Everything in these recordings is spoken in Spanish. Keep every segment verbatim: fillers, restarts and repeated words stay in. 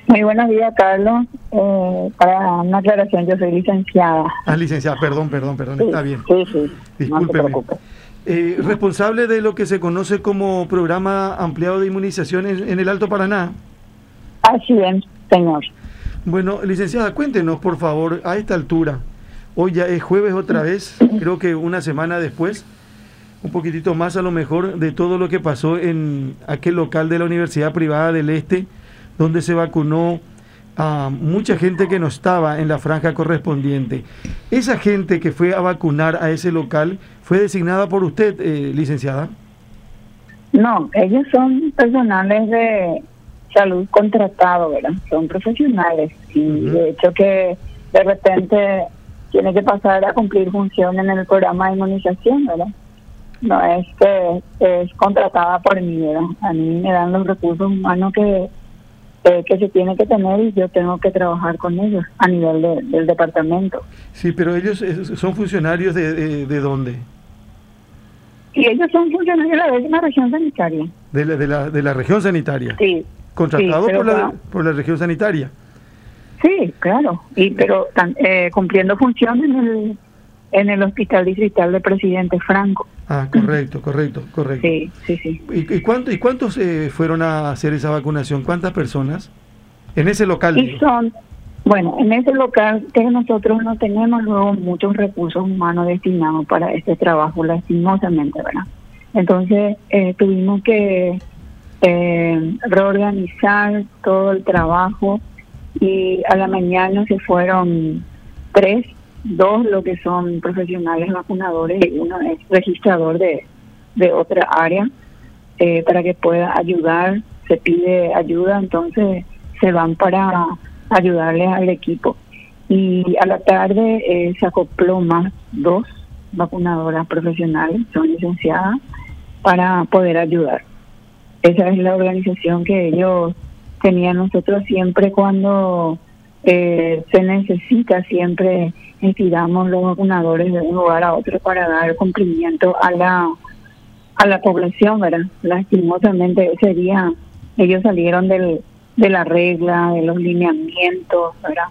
Muy buenos días, Carlos. Eh, para una aclaración, yo soy licenciada. Ah, licenciada, perdón, perdón, perdón, Sí, está bien. sí, sí. Discúlpeme. No se preocupe. Eh, responsable de lo que se conoce como Programa Ampliado de Inmunización en, en el Alto Paraná. Así es, señor. Bueno, licenciada, cuéntenos, por favor, a esta altura. Hoy ya es jueves otra vez, creo que una semana después, un poquitito más a lo mejor, de todo lo que pasó en aquel local de la Universidad Privada del Este, donde se vacunó a mucha gente que no estaba en la franja correspondiente. Esa gente que fue a vacunar a ese local, ¿fue designada por usted, eh, licenciada? No, ellos son personales de salud contratados, ¿verdad? Son profesionales. Y uh-huh. de hecho que de repente tiene que pasar a cumplir función en el programa de inmunización, ¿verdad? No es que es contratada por mí, ¿verdad? A mí me dan los recursos humanos que Eh, que se tiene que tener y yo tengo que trabajar con ellos a nivel de, del departamento. Sí, pero ellos son funcionarios de, de, de dónde? Y ellos son funcionarios de la décima región sanitaria. De la, de la, de la región sanitaria. Sí. Contratados sí, por, la, claro. por la región sanitaria. Sí, claro. Y pero tan, eh, cumpliendo funciones en el en el Hospital Distrital de Presidente Franco. Ah, correcto, correcto, correcto. Sí, sí, sí. ¿Y, y, cuánto, y cuántos eh, fueron a hacer esa vacunación? ¿Cuántas personas? En ese local. Y digo. son, bueno, en ese local que nosotros no tenemos luego muchos recursos humanos destinados para este trabajo, lastimosamente, ¿verdad? Entonces eh, tuvimos que eh, reorganizar todo el trabajo y a la mañana se fueron tres, dos lo que son profesionales vacunadores y uno es registrador de, de otra área eh, para que pueda ayudar. Se pide ayuda, entonces se van para ayudarles al equipo. Y a la tarde eh, se acopló más dos vacunadoras profesionales, son licenciadas, para poder ayudar. Esa es la organización que ellos tenían. Nosotros siempre cuando eh, se necesita, siempre estiramos los vacunadores de un lugar a otro para dar cumplimiento a la a la población, ¿verdad? Lastimosamente ese día ellos salieron del, de la regla, de los lineamientos, ¿verdad?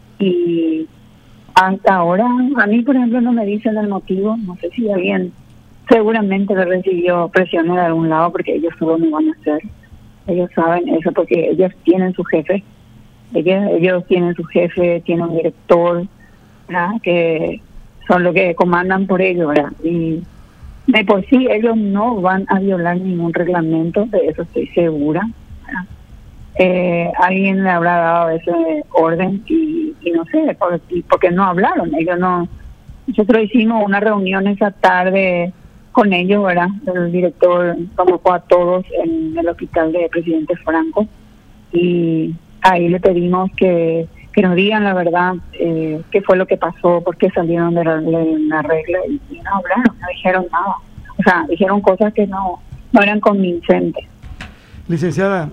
Y hasta ahora, a mí por ejemplo no me dicen el motivo, no sé si alguien seguramente le recibió presiones de algún lado porque ellos solo no van a hacer. Ellos saben eso porque ellos tienen su jefe, ellos, ellos tienen su jefe, tienen un director, ¿verdad? Que son los que comandan por ellos, ¿verdad? Y de por sí ellos no van a violar ningún reglamento, de eso estoy segura, ¿verdad? Eh, alguien le habrá dado ese orden y, y no sé, por, y porque no hablaron, ellos no. Nosotros hicimos una reunión esa tarde con ellos, ¿verdad? El director convocó a todos en el hospital de Presidente Franco y ahí le pedimos que, que nos digan la verdad, eh, qué fue lo que pasó, por qué salieron de la, de la regla y, y no hablaron, no dijeron nada. O sea, dijeron cosas que no, no eran convincentes. Licenciada,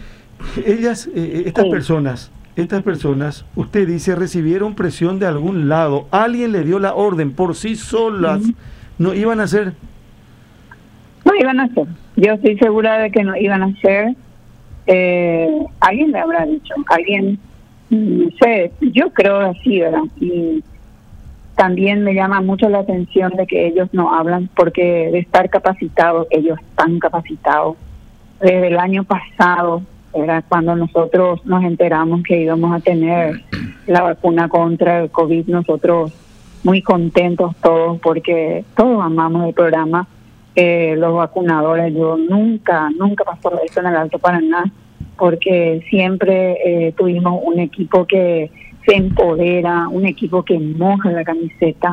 ellas, eh, estas sí. personas, estas personas, usted dice, recibieron presión de algún lado, alguien le dio la orden por sí solas, uh-huh. ¿No iban a hacer? No iban a hacer, yo estoy segura de que no iban a hacer. Eh, alguien le habrá dicho, alguien, no sé, yo creo así, ¿verdad? Y también me llama mucho la atención de que ellos no hablan, porque de estar capacitados, ellos están capacitados. Desde el año pasado, era cuando nosotros nos enteramos que íbamos a tener la vacuna contra el COVID, nosotros muy contentos todos, porque todos amamos el programa. Eh, los vacunadores, yo nunca, nunca pasó esto en el Alto Paraná, porque siempre eh, tuvimos un equipo que se empodera, un equipo que moja la camiseta,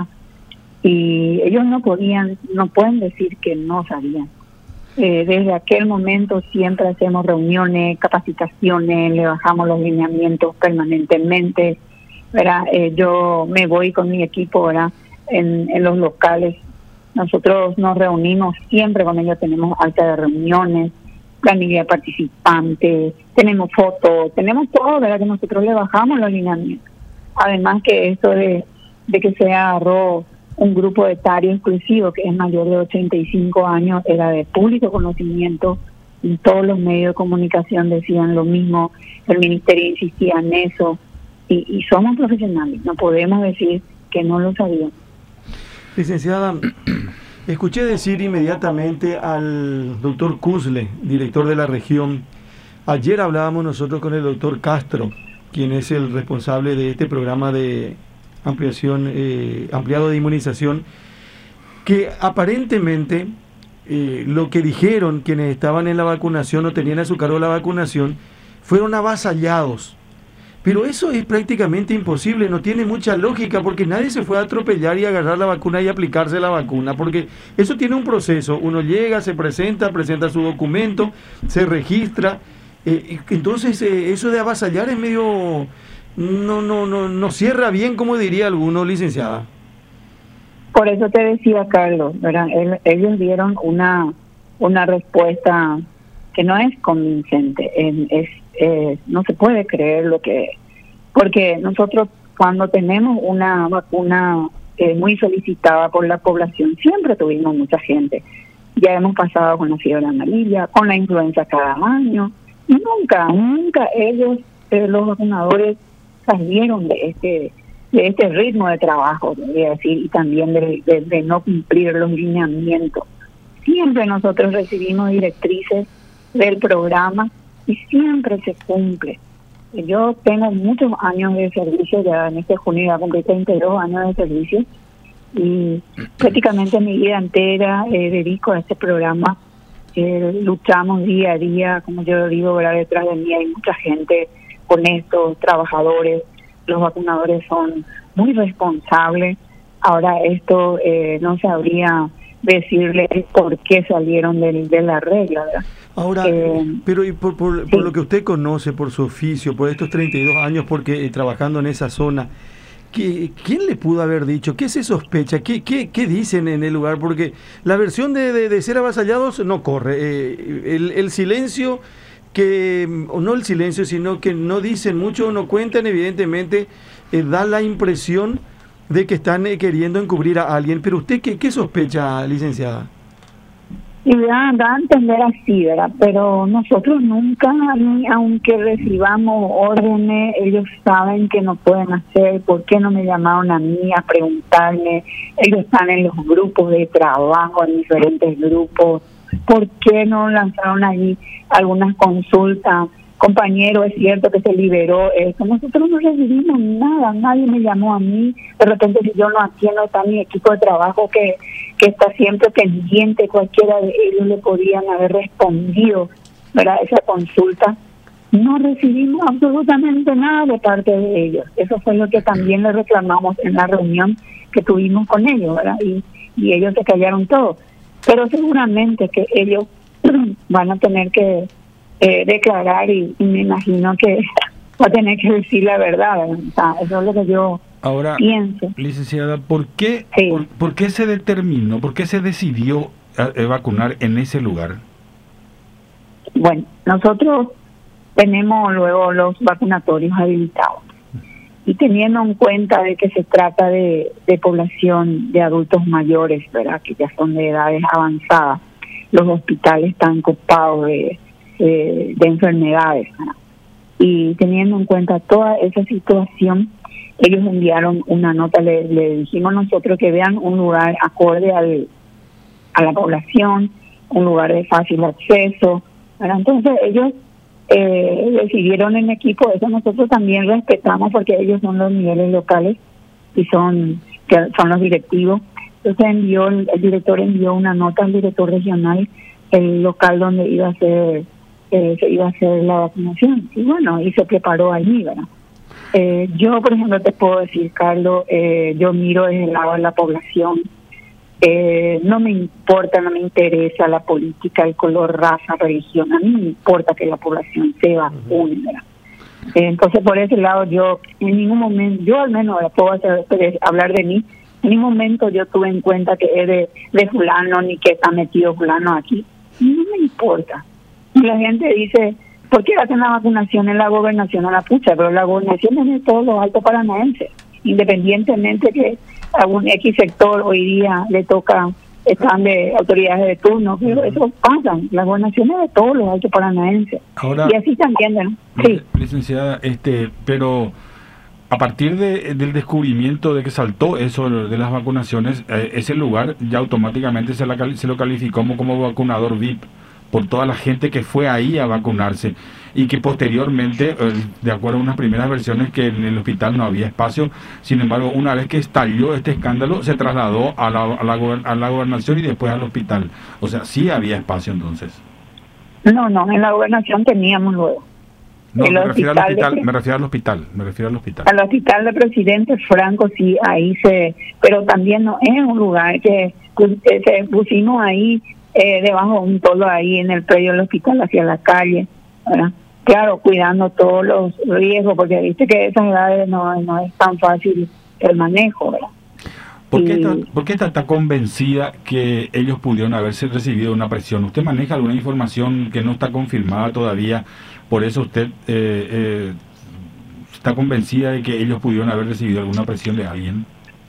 y ellos no podían, no pueden decir que no sabían. Eh, desde aquel momento siempre hacemos reuniones, capacitaciones, le bajamos los lineamientos permanentemente, ¿verdad? Eh, yo me voy con mi equipo, ¿verdad? En, en los locales. Nosotros nos reunimos siempre con ellos, tenemos alta de reuniones, planilla de participantes, tenemos fotos, tenemos todo, ¿verdad? Que nosotros le bajamos los lineamientos. Además que esto de, de que se agarró un grupo etario exclusivo que es mayor de ochenta y cinco años, era de público conocimiento, y todos los medios de comunicación decían lo mismo, el ministerio insistía en eso, y, y somos profesionales, no podemos decir que no lo sabíamos. Licenciada, escuché decir inmediatamente al doctor Cusle, director de la región. Ayer hablábamos nosotros con el doctor Castro, quien es el responsable de este programa de ampliación, eh, ampliado de inmunización, que aparentemente eh, lo que dijeron quienes estaban en la vacunación o tenían a su cargo la vacunación fueron avasallados. Pero eso es prácticamente imposible, no tiene mucha lógica, porque nadie se fue a atropellar y agarrar la vacuna y aplicarse la vacuna, porque eso tiene un proceso. Uno llega, se presenta, presenta su documento, se registra. Eh, entonces, eh, eso de avasallar es medio... No, no, no, no cierra bien, como diría alguno, licenciada. Por eso te decía, Carlos, ¿verdad? El, ellos dieron una, una respuesta que no es convincente, es... es Eh, no se puede creer lo que, porque nosotros cuando tenemos una vacuna eh, muy solicitada por la población, siempre tuvimos mucha gente. Ya hemos pasado con la fiebre amarilla, con la influenza cada año, y nunca, nunca ellos, eh, los vacunadores, salieron de este de este ritmo de trabajo, debería decir, y también de, de, de no cumplir los lineamientos. Siempre nosotros recibimos directrices del programa y siempre se cumple. Yo tengo muchos años de servicio, ya en este junio ya cumplí treinta y dos años de servicio, y prácticamente mi vida entera eh, dedico a este programa. Eh, luchamos día a día, como yo digo, ¿verdad? Detrás de mí hay mucha gente honestos, trabajadores, los vacunadores son muy responsables. Ahora esto eh, no sabría decirle por qué salieron de, de la regla, ¿verdad? Ahora, eh, pero y por, por, sí. por lo que usted conoce, por su oficio, por estos treinta y dos años porque eh, trabajando en esa zona, ¿qué, ¿quién le pudo haber dicho? ¿Qué se sospecha? ¿Qué, qué, qué dicen en el lugar? Porque la versión de, de, de ser avasallados no corre. Eh, el, el silencio, que o no el silencio, sino que no dicen mucho, no cuentan, evidentemente, eh, da la impresión de que están eh, queriendo encubrir a alguien. Pero usted, ¿qué, qué sospecha, licenciada? Y da, da a entender así, ¿verdad? Pero nosotros nunca, ni aunque recibamos órdenes, ellos saben que no pueden hacer. ¿Por qué no me llamaron a mí a preguntarme? Ellos están en los grupos de trabajo, en diferentes grupos. ¿Por qué no lanzaron allí algunas consultas? Compañero, es cierto que se liberó esto. Nosotros no recibimos nada, nadie me llamó a mí. De repente, si yo no atiendo, está mi equipo de trabajo que, que está siempre pendiente, cualquiera de ellos le podían haber respondido, ¿verdad? Esa consulta. No recibimos absolutamente nada de parte de ellos. Eso fue lo que también le reclamamos en la reunión que tuvimos con ellos, ¿verdad? Y, y ellos se callaron todo. Pero seguramente que ellos van a tener que Eh, declarar y, y me imagino que va a tener que decir la verdad, o sea, eso es lo que yo Ahora, pienso. Licenciada, ¿por qué, sí. por, ¿por qué se determinó, por qué se decidió eh, vacunar en ese lugar? Bueno, nosotros tenemos luego los vacunatorios habilitados y teniendo en cuenta de que se trata de, de población de adultos mayores, ¿verdad? Que ya son de edades avanzadas, los hospitales están copados de Eh, de enfermedades, ¿no? Y teniendo en cuenta toda esa situación, ellos enviaron una nota, le, le dijimos nosotros que vean un lugar acorde al, a la población, un lugar de fácil acceso, ¿verdad? Entonces ellos eh, decidieron en equipo, eso nosotros también respetamos porque ellos son los niveles locales y son, que son los directivos. Entonces envió, el director envió una nota al director regional, el local donde iba a ser Eh, se iba a hacer la vacunación y bueno, y se preparó allí, ¿verdad? Eh, yo, por ejemplo, te puedo decir, Carlos, eh, yo miro desde el lado de la población, eh, no me importa, no me interesa la política, el color, raza, religión, a mí me importa que la población se vacune, ¿verdad? Eh, entonces, por ese lado, yo en ningún momento, yo al menos ahora puedo hacer, hablar de mí, en ningún momento yo tuve en cuenta que es de, de fulano ni que está metido fulano aquí, no me importa. Y la gente dice, ¿por qué hacen la vacunación en la gobernación a la pucha? Pero la gobernación es de todos los altos paranaenses, independientemente que a un X sector hoy día le toca están de autoridades de turno, pero eso pasa, las gobernaciones de todos los altos paranaenses. Ahora, y así también, ¿no? Sí. Licenciada, este, pero a partir de, del descubrimiento de que saltó eso de las vacunaciones, eh, ese lugar ya automáticamente se, la, se lo calificó como, como vacunador V I P por toda la gente que fue ahí a vacunarse y que posteriormente, eh, de acuerdo a unas primeras versiones, que en el hospital no había espacio. Sin embargo, una vez que estalló este escándalo, se trasladó a la, a la, a la gobernación y después al hospital. O sea, sí había espacio entonces. No, no, en la gobernación teníamos luego. No, me refiero, al hospital, de, me refiero al hospital, me refiero al hospital. Al hospital de Presidente Franco, sí, ahí se, pero también no es un lugar que, que se pusimos ahí eh, debajo de un tolo ahí en el predio del hospital hacia la calle, ¿verdad? Claro, cuidando todos los riesgos, porque viste que esas edades no, no es tan fácil el manejo, ¿verdad? ¿Por qué, está, ¿Por qué está tan convencida que ellos pudieron haberse recibido una presión? ¿Usted maneja alguna información que no está confirmada todavía? Por eso usted eh, eh, está convencida de que ellos pudieron haber recibido alguna presión de alguien.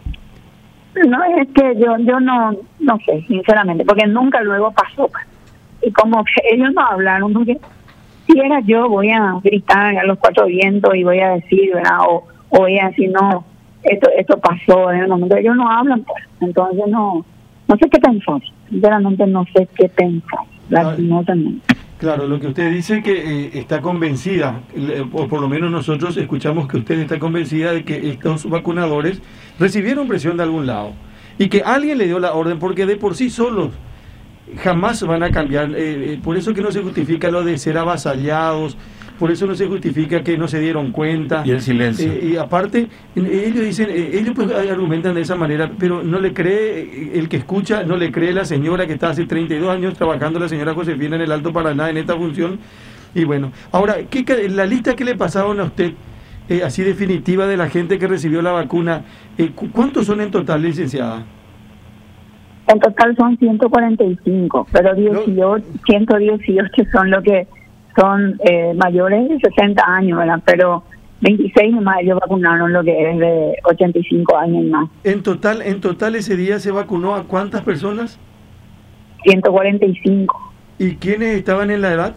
No, es que yo yo no no sé, sinceramente, porque nunca luego pasó. Y como que ellos no hablaron, porque si era yo, voy a gritar a los cuatro vientos y voy a decir, ¿verdad? O, o voy a decir, no, esto esto pasó en el momento. Ellos no hablan, pues. Entonces no no sé qué pensar. Sinceramente no sé qué pensar, lastimosamente. Claro, lo que usted dice que eh, está convencida, o por lo menos nosotros escuchamos que usted está convencida de que estos vacunadores recibieron presión de algún lado y que alguien le dio la orden, porque de por sí solos jamás van a cambiar. Eh, eh, por eso que no se justifica lo de ser avasallados, por eso no se justifica que no se dieron cuenta. Y el silencio. Eh, y aparte, ellos dicen, eh, ellos pues argumentan de esa manera, pero no le cree el que escucha, no le cree la señora que está hace treinta y dos años trabajando, la señora Josefina, en el Alto Paraná, en esta función. Y bueno, ahora, ¿qué, la lista que le pasaron a usted, eh, así definitiva, de la gente que recibió la vacuna, eh, ¿cuántos son en total, licenciada? En total son ciento cuarenta y cinco, pero dieciocho, ciento dieciocho son lo que son eh, mayores de sesenta años, ¿verdad? Pero veintiséis nomás ellos vacunaron lo que es de ochenta y cinco años y más. En total, en total ese día se vacunó ¿a cuántas personas? ciento cuarenta y cinco. ¿Y quiénes estaban en la edad?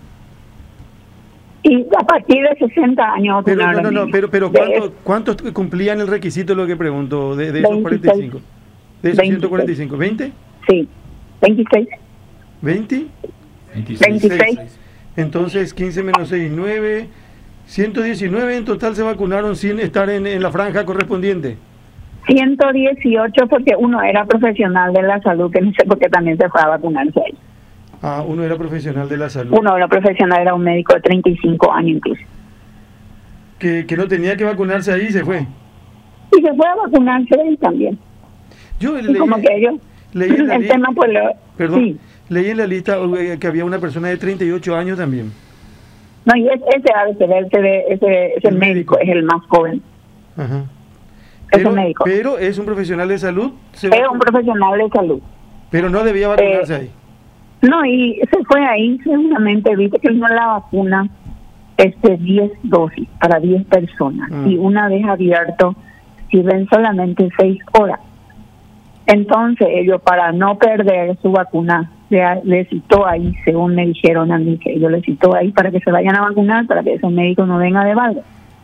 Y a partir de sesenta años. Pero no, no, no, pero, pero ¿cuántos, ¿cuántos cumplían el requisito, lo que pregunto, de, de esos cuarenta y cinco? ¿De esos ciento cuarenta y cinco? ¿veinte? Sí, veintiséis. ¿veinte? veintiséis. Entonces, quince menos seis, nueve, ciento diecinueve en total se vacunaron sin estar en, en la franja correspondiente. ciento dieciocho porque uno era profesional de la salud, que no sé por qué también se fue a vacunarse ahí. Ah, uno era profesional de la salud. Uno era profesional, era un médico de treinta y cinco años incluso. Que, que no tenía que vacunarse ahí y se fue. Y se fue a vacunarse ahí también. Yo y leí, como que ellos, leí en la el lista, tema pues lo, perdón, sí. leí en la lista que había una persona de treinta y ocho años también. No, y ese, ese, ese, ese, ese El médico, médico es el más joven. Ajá. Ese Pero, médico. pero es un profesional de salud. Se es un profesional de salud. Pero no debía vacunarse eh, ahí. No, y se fue ahí, seguramente, viste que no la vacuna es de diez dosis para diez personas. Mm. Y una vez abierto, sirven solamente seis horas. Entonces ellos, para no perder su vacuna, le, le citó ahí, según me dijeron a mí, que ellos le citó ahí para que se vayan a vacunar, para que ese médico no venga de balde.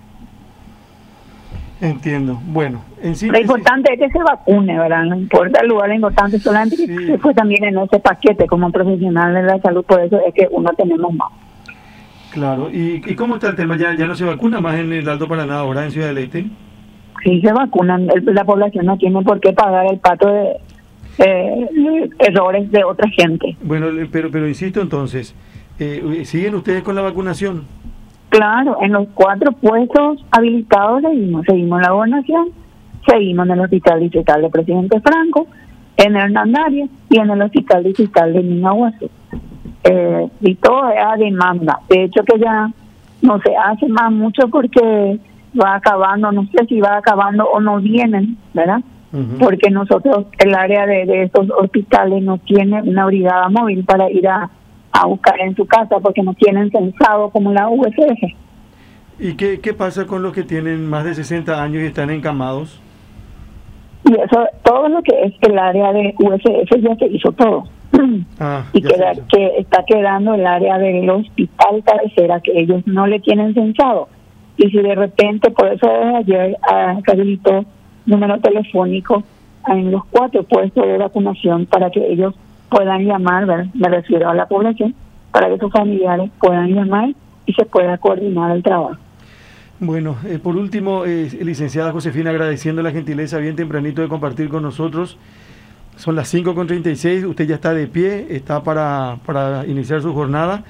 Entiendo. Bueno, en sí, lo importante es que se vacune, ¿verdad? No importa el lugar, lo importante es solamente sí. que se fue también en ese paquete como profesional de la salud, por eso es que uno tenemos más. Claro. ¿Y, y cómo está el tema? ¿Ya, ya no se vacuna más en el Alto Paraná ahora, en Ciudad del Este? Sí, se vacunan. El, la población no tiene por qué pagar el pato de eh, errores de otra gente. Bueno, pero pero insisto entonces, eh, ¿siguen ustedes con la vacunación? Claro, en los cuatro puestos habilitados seguimos, seguimos en la gobernación, seguimos en el Hospital Distrital de Presidente Franco, en Hernandarias y en el Hospital Distrital de Minahuací. Eh, y todo es a demanda. De hecho que ya no se hace más mucho porque va acabando, no sé si va acabando o no vienen, ¿verdad? Uh-huh. Porque nosotros, el área de, de estos hospitales no tiene una brigada móvil para ir a a buscar en su casa porque no tienen censado como la U S G. ¿Y qué, qué pasa con los que tienen más de sesenta años y están encamados? Y eso, todo lo que es el área de U S F ya se hizo todo. Ah, y queda, que está quedando el área del hospital cabecera que ellos no le tienen censado. Y si de repente, por eso ayer ah, se habilitó número telefónico en los cuatro puestos de vacunación para que ellos puedan llamar, ¿verdad? Me refiero a la población, para que sus familiares puedan llamar y se pueda coordinar el trabajo. Bueno, eh, por último, eh, licenciada Josefina, agradeciendo la gentileza bien tempranito de compartir con nosotros. Son las cinco con treinta y seis, usted ya está de pie, está para, para iniciar su jornada.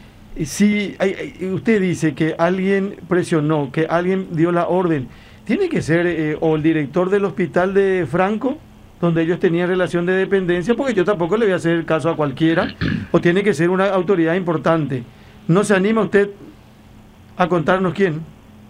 Si hay, usted dice que alguien presionó, que alguien dio la orden, ¿tiene que ser eh, o el director del hospital de Franco, donde ellos tenían relación de dependencia? Porque yo tampoco le voy a hacer caso a cualquiera, o tiene que ser una autoridad importante. ¿No se anima usted a contarnos quién?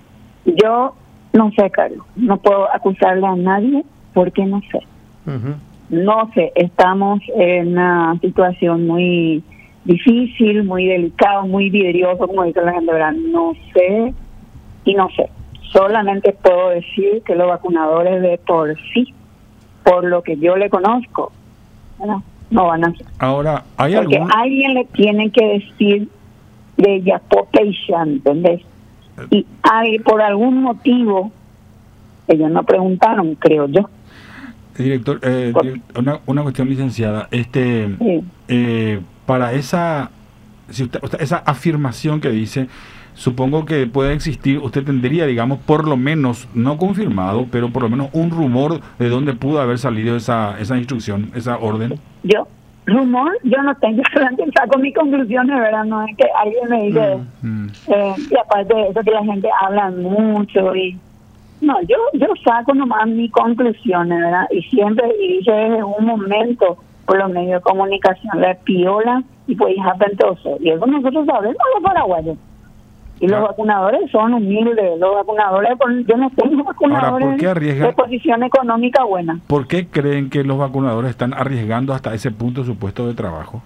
Yo no sé, Carlos, no puedo acusarle a nadie porque no sé. Uh-huh. No sé, estamos en una situación muy difícil, muy delicada, muy vidriosa, como dice la gente, ¿verdad? No sé y no sé. Solamente puedo decir que los vacunadores de por sí, por lo que yo le conozco, ¿verdad? No van a hacer. Ahora, ¿hay Porque algún... alguien le tiene que decir de Yapopeisha, ¿entendés? Y hay, por algún motivo, ellos no preguntaron, creo yo. Director, eh, una, una cuestión, licenciada, este, Sí. eh, para esa, si usted, esa afirmación que dice, supongo que puede existir, usted tendría, digamos, por lo menos, no confirmado, pero por lo menos un rumor de dónde pudo haber salido esa, esa instrucción, esa orden. Yo, rumor, yo no tengo, solamente saco mis conclusiones, ¿verdad? No es que alguien me dice, Mm, mm. eh, y aparte de eso que la gente habla mucho y... No, yo yo saco nomás mis conclusiones, ¿verdad? Y siempre, y dice desde un momento, por los medios de comunicación, la piola y pues hija pentoso. Y eso nosotros sabemos los paraguayos. Y los Ah. vacunadores son humildes, los vacunadores, yo no tengo vacunadores Ahora, ¿por qué arriesgan? de posición económica buena. ¿Por qué creen que los vacunadores están arriesgando hasta ese punto su puesto de trabajo?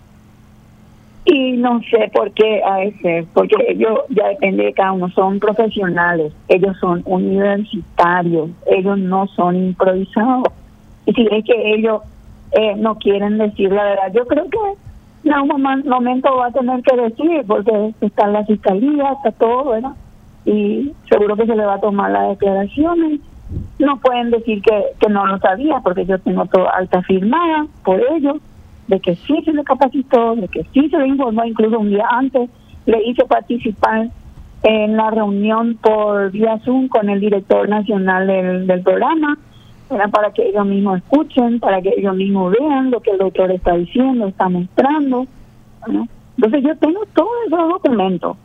Y no sé por qué a ese, porque ellos, ya depende de cada uno, son profesionales, ellos son universitarios, ellos no son improvisados. Y si es que ellos eh, no quieren decir la verdad, yo creo que en algún momento va a tener que decir, porque está la fiscalía, está todo, ¿verdad? Y seguro que se le va a tomar las declaraciones. No pueden decir que, que no lo sabía, porque yo tengo toda alta firmada por ellos, de que sí se le capacitó, de que sí se le informó, incluso un día antes le hice participar en la reunión por vía Zoom con el director nacional del, del programa, era para que ellos mismos escuchen, para que ellos mismos vean lo que el doctor está diciendo, está mostrando, ¿no? Entonces yo tengo todos esos documentos.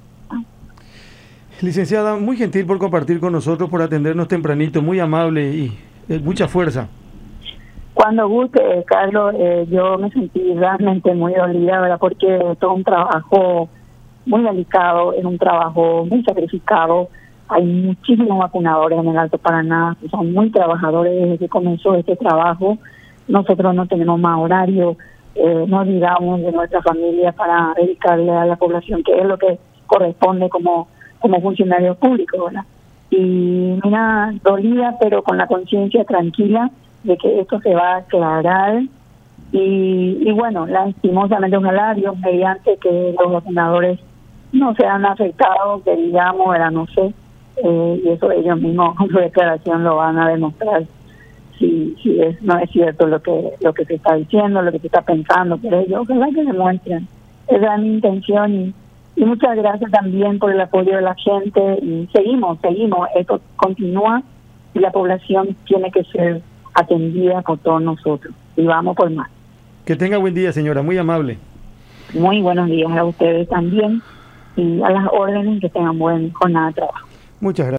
Licenciada, muy gentil por compartir con nosotros, por atendernos tempranito, muy amable y eh, mucha fuerza. Cuando guste, Carlos, eh, yo me sentí realmente muy dolida, ¿verdad? Porque es todo un trabajo muy delicado, es un trabajo muy sacrificado. Hay muchísimos vacunadores en el Alto Paraná, que son muy trabajadores desde que comenzó este trabajo. Nosotros no tenemos más horario, eh, nos olvidamos de nuestra familia para dedicarle a la población, que es lo que corresponde como, como funcionarios públicos, ¿verdad? Y mira, dolida, pero con la conciencia tranquila de que esto se va a aclarar y, y bueno, lastimosamente ojalá Dios mediante que los vacunadores no sean afectados, que digamos, era no sé, eh, y eso ellos mismos con su declaración lo van a demostrar si si es no es cierto lo que lo que se está diciendo, lo que se está pensando, pero ellos ojalá que demuestren, esa es mi intención y, y muchas gracias también por el apoyo de la gente y seguimos, seguimos, esto continúa y la población tiene que ser atendida por todos nosotros y vamos por más. Que tenga buen día, señora, muy amable. Muy buenos días a ustedes también y a las órdenes, que tengan buen jornada de trabajo. Muchas gracias.